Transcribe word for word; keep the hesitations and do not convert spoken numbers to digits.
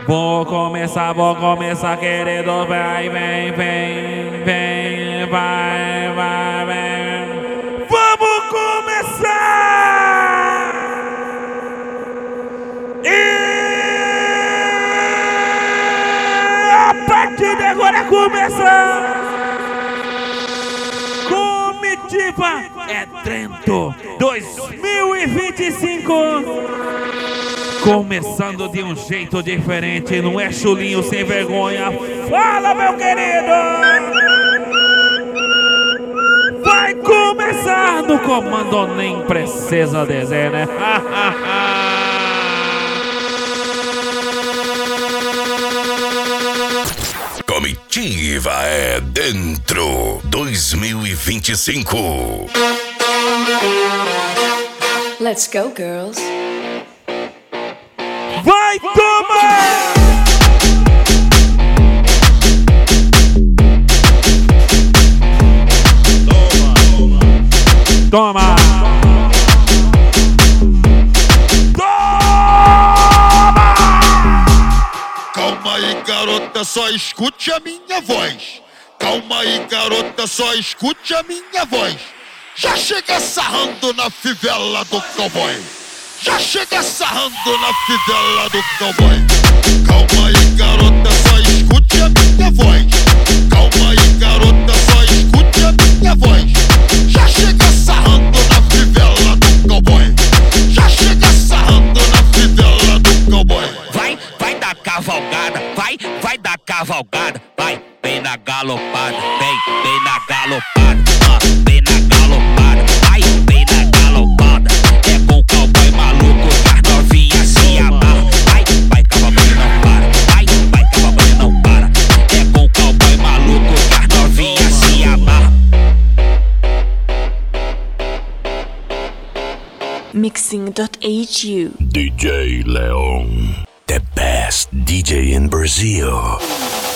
Vou começar, vou começar, querido. Vai, vem, vem, vem, vai, vai, vem. Vamos começar! E a partir de agora começa! Comitiva é Trento dois mil e vinte e cinco. Começando de um jeito diferente, não é chulinho sem vergonha. Fala, meu querido! Vai começar no comando, nem precisa dizer, né? Comitiva é Dentro dois mil e vinte e cinco. Let's go, girls. Vai tomar! Toma! Toma! Calma aí, garota, só escute a minha voz. Calma aí, garota, só escute a minha voz. Já chega sarrando na fivela do cowboy. Já chega sarrando na fivela do cowboy. Calma aí, garota, só escute a minha voz. Calma aí, garota, só escute a minha voz. Já chega sarrando na fivela do cowboy. Já chega sarrando na fivela do cowboy. Vai, vai dar cavalgada, vai, vai dar cavalgada, vai, vem na galopada, vem, vem na galopada, ah, vem na galopada, vai, vem na galopada. É com cowboy maluco que as novinhas se amarram. Vai, vai, cavalgando não para, vai, vai, cavalgando não para. É com cowboy maluco que as novinhas se amarram. Mixing dot H U. D J Leon, the best D J in Brazil.